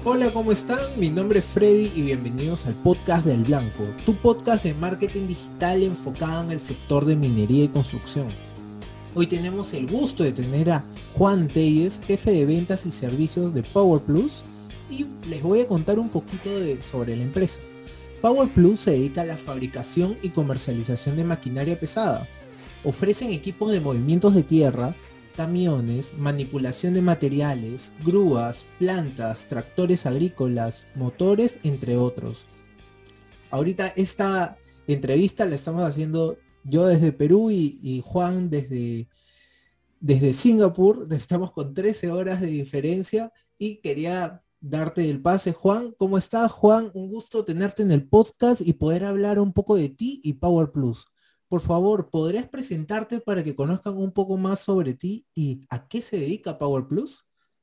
Hola, ¿cómo están? Mi nombre es Freddy y bienvenidos al podcast del Blanco, tu podcast de marketing digital enfocado en el sector de minería y construcción. Hoy tenemos el gusto de tener a Juan Telles, jefe de ventas y servicios de Power Plus, y les voy a contar un poquito sobre la empresa. Power Plus se dedica a la fabricación y comercialización de maquinaria pesada. Ofrecen equipos de movimientos de tierra, camiones, manipulación de materiales, grúas, plantas, tractores agrícolas, motores, entre otros. Ahorita esta entrevista la estamos haciendo yo desde Perú y Juan desde Singapur. Estamos con 13 horas de diferencia y quería darte el pase. Juan, ¿cómo estás, Juan? Un gusto tenerte en el podcast y poder hablar un poco de ti y Power Plus. Por favor, ¿podrías presentarte para que conozcan un poco más sobre ti y a qué se dedica Power Plus?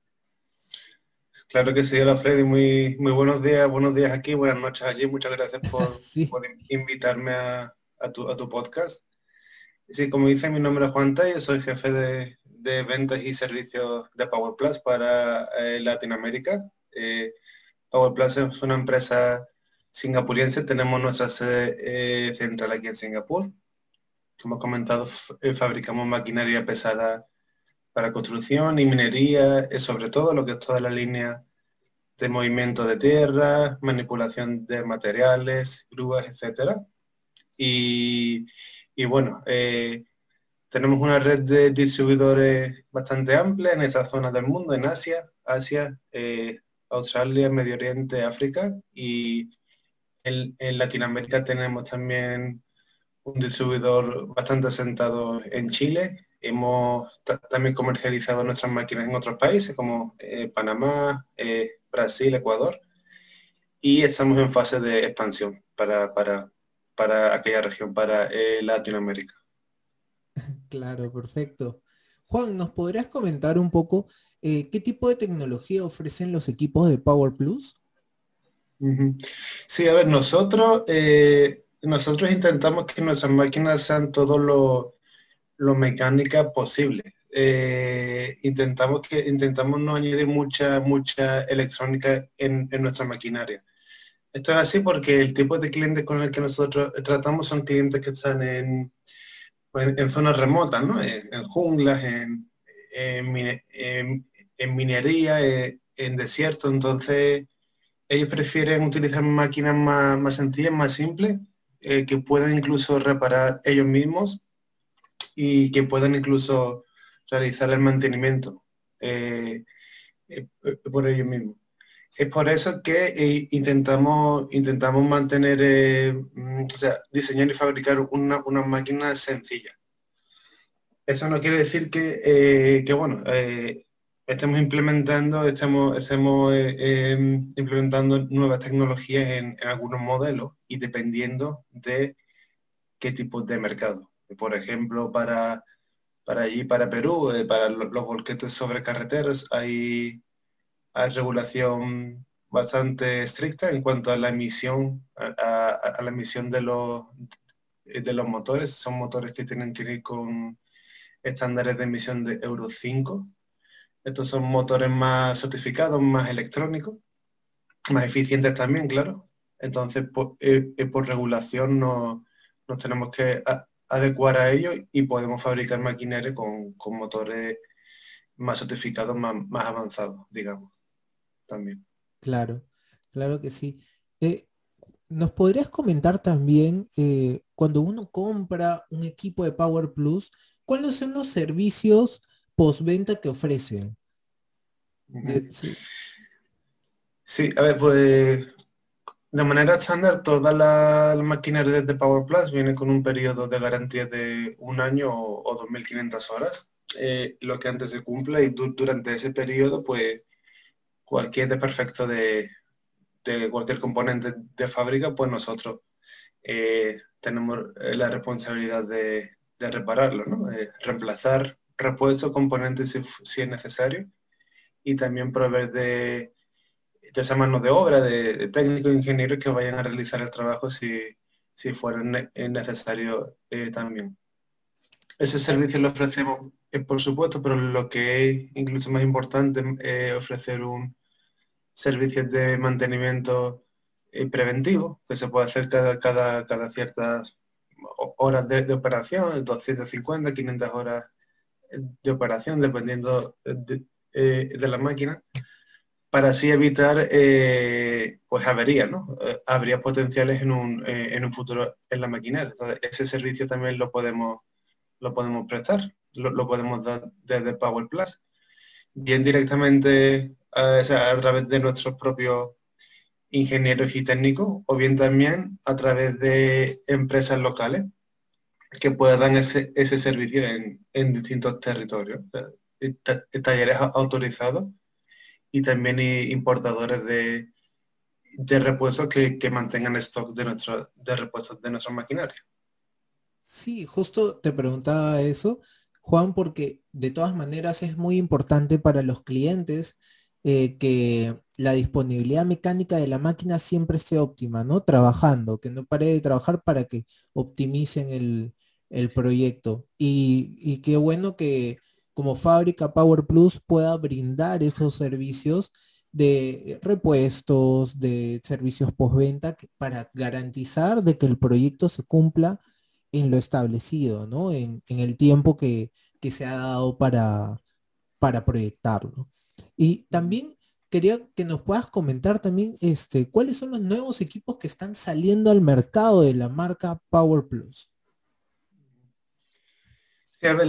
Claro que sí, hola Freddy, muy buenos días aquí, buenas noches allí, muchas gracias por, Sí, por invitarme a tu podcast. Sí, como dice, mi nombre es Juan Tay, soy jefe de ventas y servicios de Power Plus para Latinoamérica. Power Plus es una empresa singapuriense, tenemos nuestra sede central aquí en Singapur. Como comentado, fabricamos maquinaria pesada para construcción y minería, sobre todo lo que es toda la línea de movimiento de tierra, manipulación de materiales, grúas, etcétera. Y, y bueno, tenemos una red de distribuidores bastante amplia en esta zona del mundo, en Asia, Australia, Medio Oriente, África, y en Latinoamérica tenemos también un distribuidor bastante asentado en Chile. Hemos también comercializado nuestras máquinas en otros países como Panamá, Brasil, Ecuador, y estamos en fase de expansión para aquella región, para Latinoamérica. claro, perfecto. Juan, ¿nos podrías comentar un poco qué tipo de tecnología ofrecen los equipos de Power Plus? Ujú. Sí, a ver, nosotros intentamos que nuestras máquinas sean todo lo mecánica posible. Intentamos no añadir mucha electrónica en nuestra maquinaria. Esto es así porque el tipo de clientes con el que nosotros tratamos son clientes que están en zonas remotas, ¿no? En junglas, en minería, en desierto. Entonces, ellos prefieren utilizar máquinas más sencillas, más simples, que puedan incluso reparar ellos mismos y que puedan incluso realizar el mantenimiento por ellos mismos. Es por eso que intentamos mantener, o sea, diseñar y fabricar una máquina sencilla. Eso no quiere decir estemos implementando nuevas tecnologías en algunos modelos y dependiendo de qué tipo de mercado. Por ejemplo, para Perú, para los volquetes sobre carreteras, hay regulación bastante estricta en cuanto a la emisión, a la emisión de los motores. Son motores que tienen que ir con estándares de emisión de Euro 5. Estos son motores más certificados, más electrónicos, más eficientes también, claro. Entonces, por regulación nos tenemos que adecuar a ello y podemos fabricar maquinaria con motores más certificados, más avanzados, digamos, también. Claro, claro que sí. Eh, ¿Nos podrías comentar también, cuando uno compra un equipo de Power Plus, cuáles son los servicios postventa que ofrecen? Ujú. Sí. Sí, a ver, pues de manera estándar, todas las maquinarias de Power Plus vienen con un periodo de garantía de un año o 2.500 horas, lo que antes se cumple y durante ese periodo, pues cualquier desperfecto de cualquier componente de fábrica, pues nosotros tenemos la responsabilidad de repararlo, ¿no? Reemplazar repuestos, componentes si es necesario y también proveer de esa mano de obra, de técnicos e ingenieros que vayan a realizar el trabajo si fuera necesario también. Ese servicio lo ofrecemos, por supuesto, pero lo que es incluso más importante es ofrecer servicios de mantenimiento preventivo, que se puede hacer cada ciertas horas de operación, 250, 500 horas de operación, dependiendo de la máquina, para así evitar pues averías, ¿no? Averías potenciales en un futuro en la maquinaria. Entonces, ese servicio también lo podemos prestar, lo podemos dar desde Power Plus, bien directamente o sea, a través de nuestros propios ingenieros y técnicos, o bien también a través de empresas locales que puedan ese servicio en distintos territorios, talleres autorizados y también importadores de repuestos que mantengan stock de repuestos de nuestras maquinarias. Sí, justo te preguntaba eso, Juan, porque de todas maneras es muy importante para los clientes que la disponibilidad mecánica de la máquina siempre esté óptima, ¿no? Trabajando, que no pare de trabajar para que optimicen el proyecto. Y qué bueno que como fábrica Power Plus pueda brindar esos servicios de repuestos, de servicios postventa, para garantizar de que el proyecto se cumpla en lo establecido, ¿no? En el tiempo que se ha dado para proyectarlo. Y también quería que nos puedas comentar también cuáles son los nuevos equipos que están saliendo al mercado de la marca Power Plus. Sí, a ver,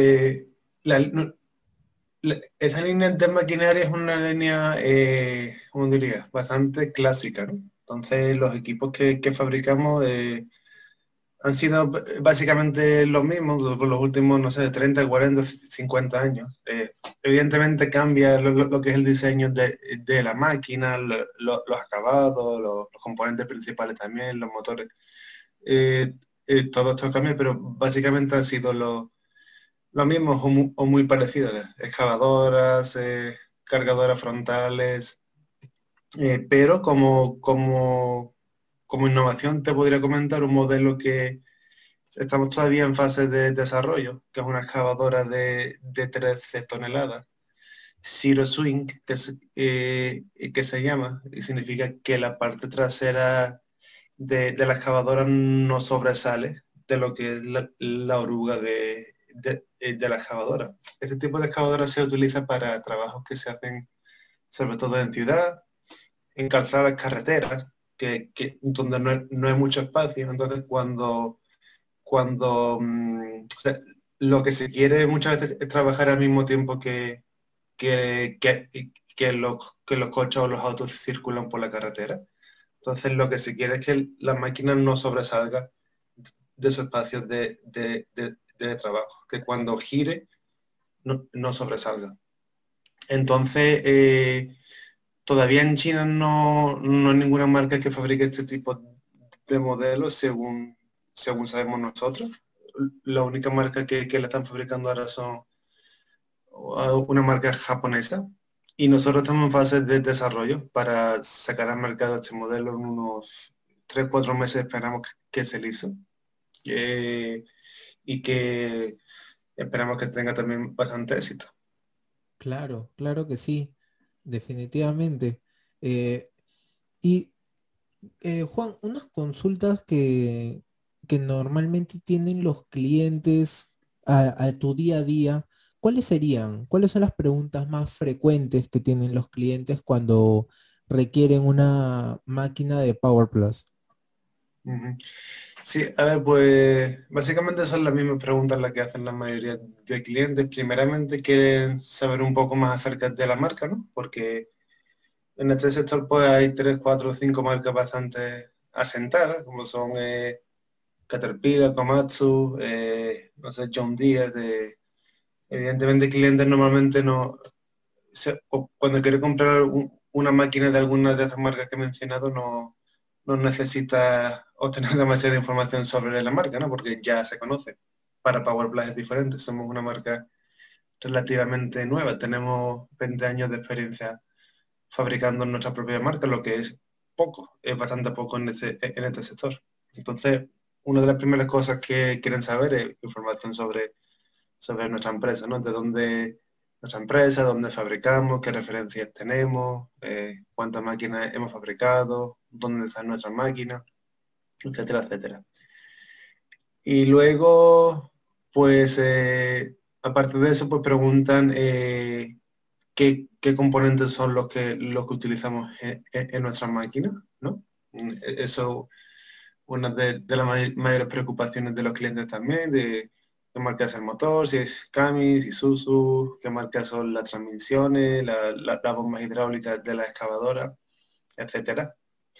esa línea de maquinaria es una línea, ¿cómo diría? Bastante clásica, ¿no? Entonces, los equipos que fabricamos han sido básicamente los mismos por los últimos, no sé, 30, 40, 50 años. Evidentemente cambia lo que es el diseño de la máquina, los acabados, los componentes principales también, los motores. Todo esto cambia, pero básicamente han sido los mismos o muy parecidos. Excavadoras, cargadoras frontales, pero como innovación te podría comentar un modelo que estamos todavía en fase de desarrollo, que es una excavadora de 13 toneladas, Zero Swing, que se llama, y significa que la parte trasera de la excavadora no sobresale de lo que es la oruga de la excavadora. Este tipo de excavadora se utiliza para trabajos que se hacen sobre todo en ciudad, en calzadas, carreteras, donde no hay mucho espacio. Entonces, cuando o sea, lo que se quiere muchas veces es trabajar al mismo tiempo que, que, que los coches o los autos circulan por la carretera. Entonces, lo que se quiere es que la máquina no sobresalga de su espacio de trabajo, que cuando gire no sobresalga. Entonces, todavía en China no hay ninguna marca que fabrique este tipo de modelos según sabemos nosotros. La única marca que la están fabricando ahora son una marca japonesa y nosotros estamos en fase de desarrollo para sacar al mercado este modelo en unos 3-4 meses. Esperamos que se listo y que esperamos que tenga también bastante éxito. Claro, claro que sí, definitivamente. Eh, y Juan, unas consultas que normalmente tienen los clientes a tu día a día, ¿cuáles serían? ¿Cuáles son las preguntas más frecuentes que tienen los clientes cuando requieren una máquina de Power Plus? Uh-huh. Sí, a ver, pues básicamente son las mismas preguntas las que hacen la mayoría de clientes. Primeramente quieren saber un poco más acerca de la marca, ¿no? Porque en este sector pues hay 3, 4, 5 marcas bastante asentadas, como son Caterpillar, Komatsu, no sé, John Deere. Evidentemente clientes normalmente no, cuando quiere comprar una máquina de alguna de esas marcas que he mencionado no necesita obtener demasiada información sobre la marca, ¿no? Porque ya se conoce. Para PowerPlus es diferente, somos una marca relativamente nueva, tenemos 20 años de experiencia fabricando nuestra propia marca, lo que es poco, es bastante poco en este sector. Entonces, una de las primeras cosas que quieren saber es información sobre nuestra empresa, ¿no? nuestra empresa, dónde fabricamos, qué referencias tenemos, cuántas máquinas hemos fabricado, dónde están nuestras máquinas, etcétera, etcétera. Y luego, pues, aparte de eso, pues preguntan qué componentes son los que utilizamos en nuestras máquinas, ¿no? Eso una de las mayores preocupaciones de los clientes también, de qué marca es el motor, si es Cummins, Isuzu, qué marca son las transmisiones, las bombas hidráulicas de la excavadora, etcétera.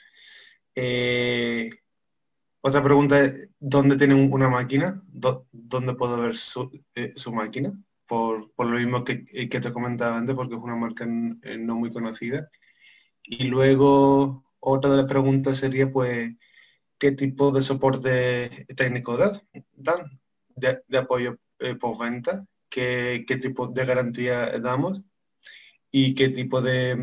Otra pregunta es, ¿dónde tienen una máquina? ¿Dónde puedo ver su máquina? Por lo mismo que te comentaba antes, porque es una marca no muy conocida. Y luego, otra de las preguntas sería, pues, ¿qué tipo de soporte técnico dan de apoyo postventa? ¿Qué tipo de garantía damos? ¿Y qué tipo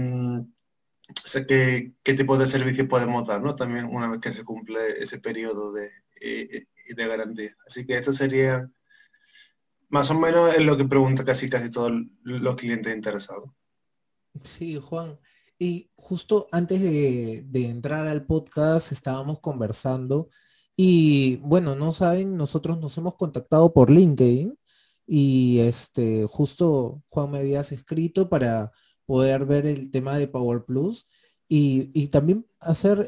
qué tipo de servicio podemos dar, ¿no? También una vez que se cumple ese periodo de garantía. Así que esto sería más o menos es lo que pregunta casi todos los clientes interesados. Sí, Juan. Y justo antes de entrar al podcast estábamos conversando y bueno, no saben, nosotros nos hemos contactado por LinkedIn y justo Juan me habías escrito para poder ver el tema de Power Plus y también hacer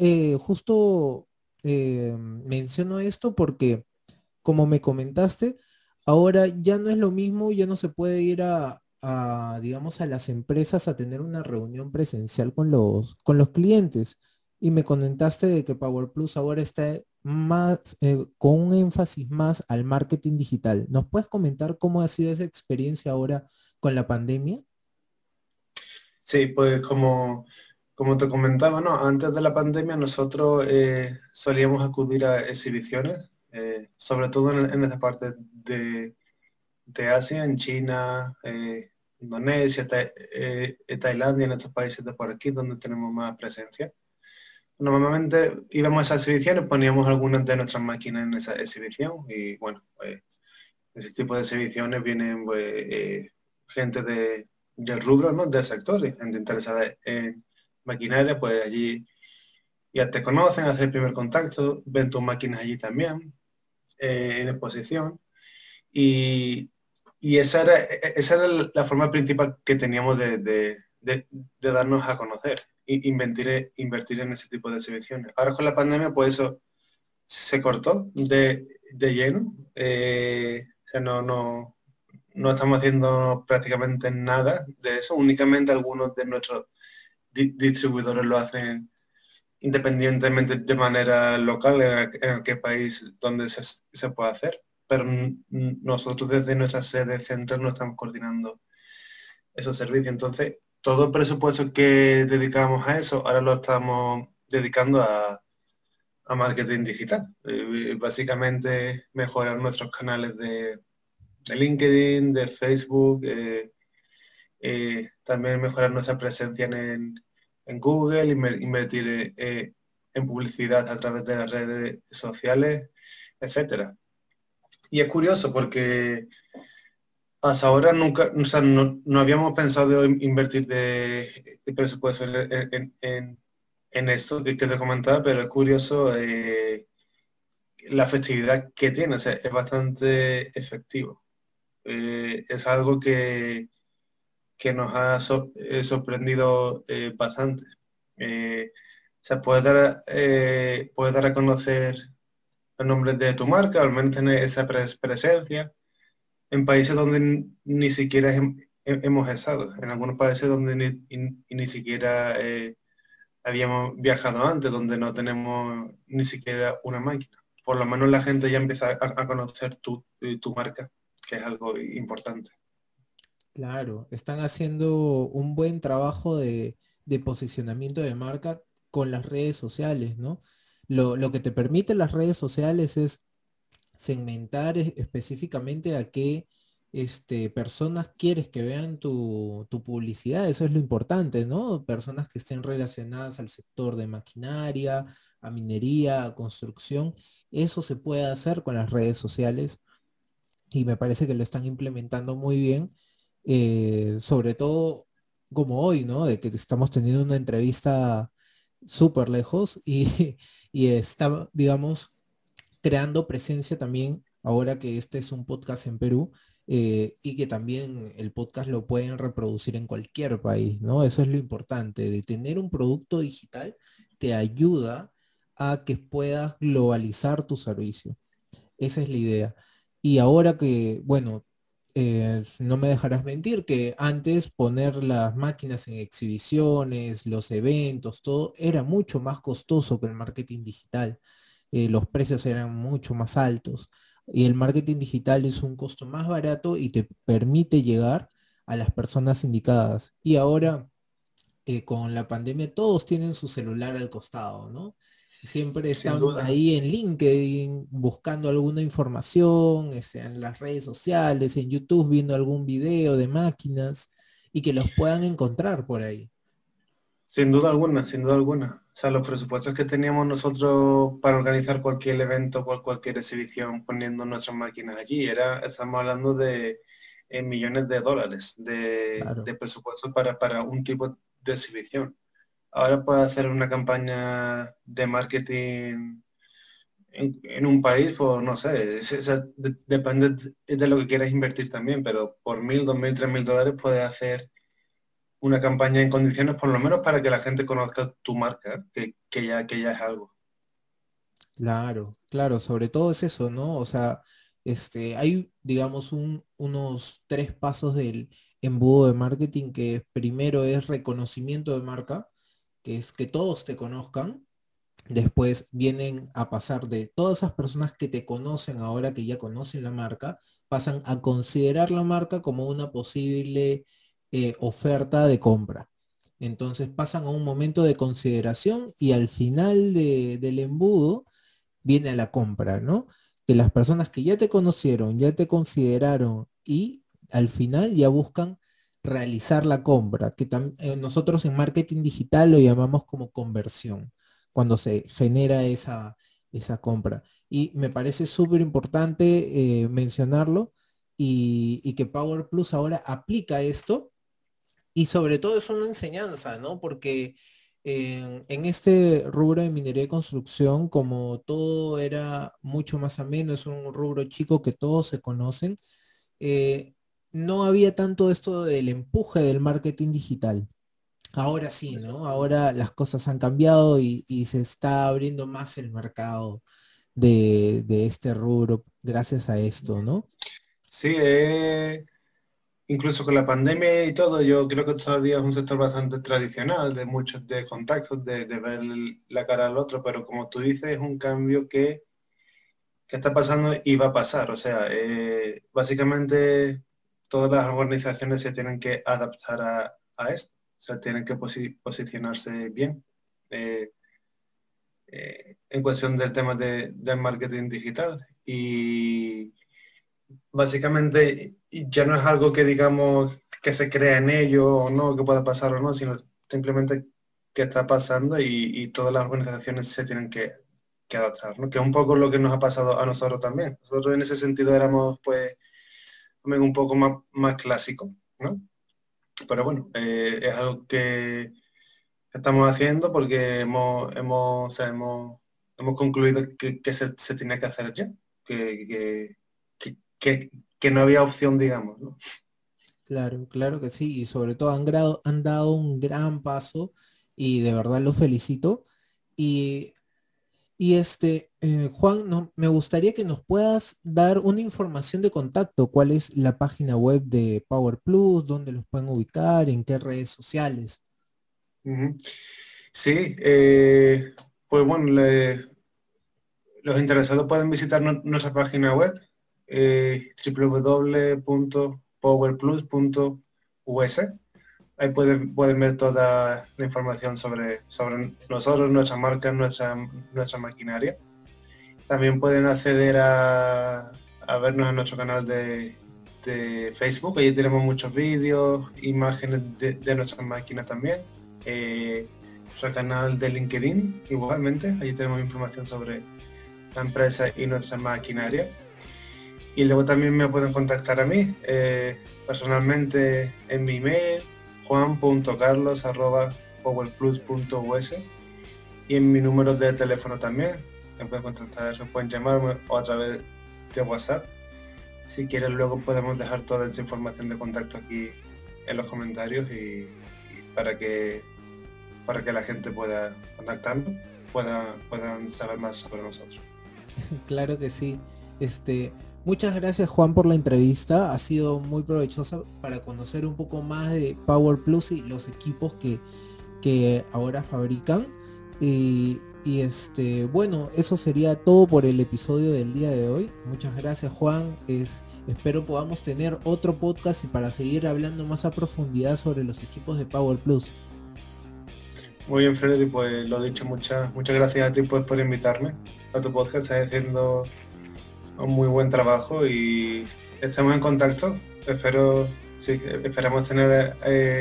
menciono esto porque como me comentaste, ahora ya no es lo mismo, ya no se puede ir digamos, a las empresas a tener una reunión presencial con los clientes. Y me comentaste de que Power Plus ahora está más, con un énfasis más al marketing digital. ¿Nos puedes comentar cómo ha sido esa experiencia ahora con la pandemia? Sí, pues como te comentaba, ¿no? Antes de la pandemia nosotros solíamos acudir a exhibiciones, sobre todo en esa parte de Asia, en China, Indonesia, Tailandia, en estos países de por aquí donde tenemos más presencia. Normalmente íbamos a esas exhibiciones, poníamos algunas de nuestras máquinas en esa exhibición y bueno, pues ese tipo de exhibiciones vienen pues, gente del rubro, ¿no? Del sector, y gente interesada en maquinaria, pues allí ya te conocen, hacen el primer contacto, ven tus máquinas allí también, en exposición. Y, y esa era la forma principal que teníamos de darnos a conocer, invertir en ese tipo de exhibiciones. Ahora con la pandemia, pues eso se cortó de lleno. O sea, no estamos haciendo prácticamente nada de eso, únicamente algunos de nuestros distribuidores lo hacen independientemente de manera local en qué país donde se puede hacer. Pero nosotros desde nuestra sede central no estamos coordinando esos servicios. Entonces, todo el presupuesto que dedicamos a eso, ahora lo estamos dedicando a marketing digital. Básicamente mejorar nuestros canales de LinkedIn, de Facebook, también mejorar nuestra presencia en Google, invertir en publicidad a través de las redes sociales, etcétera. Y es curioso porque hasta ahora nunca, o sea, no habíamos pensado invertir de presupuesto en esto que te comentaba, pero es curioso la efectividad que tiene, o sea, es bastante efectivo. Es algo que nos ha sorprendido bastante. O sea, puedes dar a conocer el nombre de tu marca, al menos tener esa presencia en países donde ni siquiera hemos estado, en algunos países donde ni siquiera habíamos viajado antes, donde no tenemos ni siquiera una máquina. Por lo menos la gente ya empieza a conocer tu marca, que es algo importante. Claro, están haciendo un buen trabajo de posicionamiento de marca con las redes sociales, ¿no? Lo que te permiten las redes sociales es segmentar específicamente a qué personas quieres que vean tu publicidad. Eso es lo importante, ¿no? Personas que estén relacionadas al sector de maquinaria, a minería, a construcción. Eso se puede hacer con las redes sociales y me parece que lo están implementando muy bien. sobre todo como hoy, ¿no? De que estamos teniendo una entrevista súper lejos y está, digamos, creando presencia también, ahora que este es un podcast en Perú, y que también el podcast lo pueden reproducir en cualquier país, ¿no? Eso es lo importante, de tener un producto digital te ayuda a que puedas globalizar tu servicio. Esa es la idea. Y ahora que, bueno, no me dejarás mentir que antes poner las máquinas en exhibiciones, los eventos, todo era mucho más costoso que el marketing digital. Los precios eran mucho más altos y el marketing digital es un costo más barato y te permite llegar a las personas indicadas. Y ahora con la pandemia todos tienen su celular al costado, ¿no? Siempre Sin están duda. ahí en LinkedIn buscando alguna información, en las redes sociales, en YouTube viendo algún video de máquinas y que los puedan encontrar por ahí. Sin duda alguna, sin duda alguna. O sea, los presupuestos que teníamos nosotros para organizar cualquier evento, cualquier exhibición, poniendo nuestras máquinas allí, estamos hablando de millones de dólares Claro. de presupuesto para un tipo de exhibición. Ahora puedes hacer una campaña de marketing en un país por, no sé, depende de lo que quieras invertir también, pero por 1.000, 2.000, 3.000 dólares puedes hacer una campaña en condiciones, por lo menos para que la gente conozca tu marca, que ya es algo. Claro, claro, sobre todo es eso, ¿no? O sea, hay, digamos, unos tres pasos del embudo de marketing que primero es reconocimiento de marca, que es que todos te conozcan. Después vienen a pasar de todas esas personas que te conocen ahora que ya conocen la marca, pasan a considerar la marca como una posible oferta de compra. Entonces pasan a un momento de consideración y al final del embudo viene a la compra, ¿no? Que las personas que ya te conocieron, ya te consideraron y al final ya buscan realizar la compra, que nosotros en marketing digital lo llamamos como conversión, cuando se genera esa compra. Y me parece súper importante mencionarlo y que Power Plus ahora aplica esto y sobre todo es una enseñanza, ¿no? Porque en este rubro de minería y construcción, como todo era mucho más ameno, es un rubro chico que todos se conocen, eh, no había tanto esto del empuje del marketing digital. Ahora sí, ¿no? Ahora las cosas han cambiado y se está abriendo más el mercado de este rubro gracias a esto, ¿no? Sí, incluso con la pandemia y todo, yo creo que todavía es un sector bastante tradicional, de muchos de contactos, de ver la cara al otro, pero como tú dices, es un cambio que está pasando y va a pasar. O sea, básicamente todas las organizaciones se tienen que adaptar a esto, o sea, tienen que posicionarse bien. Eh, en cuestión del tema del marketing digital. Y básicamente ya no es algo que digamos que se crea en ello o no, que pueda pasar o no, sino simplemente que está pasando y todas las organizaciones se tienen que adaptar, ¿no? Que es un poco lo que nos ha pasado a nosotros también. Nosotros en ese sentido éramos pues un poco más clásicos, ¿no? Pero bueno, es algo que estamos haciendo porque o sea, hemos concluido que se tiene que hacer ya, que, que, que no había opción, digamos, ¿no? Claro, claro que sí, y sobre todo han dado un gran paso y de verdad los felicito. Y, Juan, me gustaría que nos puedas dar una información de contacto, cuál es la página web de Power Plus, dónde los pueden ubicar, en qué redes sociales. Ujú. Sí, pues bueno, los interesados pueden visitar nuestra página web, www.powerplus.us. Ahí pueden ver toda la información sobre nosotros, nuestra marca, nuestra maquinaria. También pueden acceder a vernos en nuestro canal de Facebook. Allí tenemos muchos vídeos, imágenes de nuestras máquinas también. Nuestro canal de LinkedIn, igualmente. Allí tenemos información sobre la empresa y nuestra maquinaria. Y luego también me pueden contactar a mí personalmente en mi email juan.carlos@powerplus.us y en mi número de teléfono también. Me pueden contactar, me pueden llamarme o a través de WhatsApp. Si quieren luego podemos dejar toda esa información de contacto aquí en los comentarios y para que la gente pueda contactarnos, puedan saber más sobre nosotros. Claro que sí. Muchas gracias, Juan, por la entrevista. Ha sido muy provechosa para conocer un poco más de Power Plus y los equipos que ahora fabrican. Bueno, eso sería todo por el episodio del día de hoy. Muchas gracias, Juan. Espero podamos tener otro podcast y para seguir hablando más a profundidad sobre los equipos de Power Plus. Muy bien, Freddy, pues lo dicho, muchas gracias a ti pues, por invitarme a tu podcast. Estás haciendo un muy buen trabajo y estamos en contacto. Esperamos tener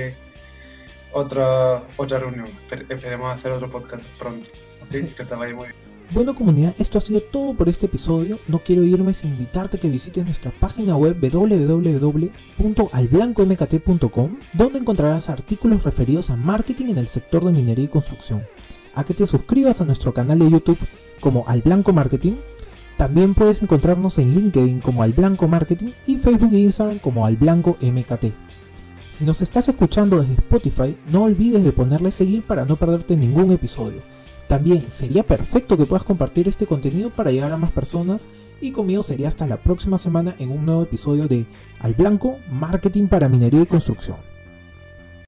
otra reunión. Esperemos hacer otro podcast pronto. ¿Okay? Que te vaya muy bien. Bueno, comunidad, esto ha sido todo por este episodio. No quiero irme sin invitarte a que visites nuestra página web www.alblancomkt.com, donde encontrarás artículos referidos a marketing en el sector de minería y construcción. A que te suscribas a nuestro canal de YouTube como Al Blanco Marketing. También puedes encontrarnos en LinkedIn como Al Blanco Marketing y Facebook e Instagram como Al Blanco MKT. Si nos estás escuchando desde Spotify, no olvides de ponerle seguir para no perderte ningún episodio. También sería perfecto que puedas compartir este contenido para llegar a más personas y conmigo sería hasta la próxima semana en un nuevo episodio de Al Blanco Marketing para Minería y Construcción.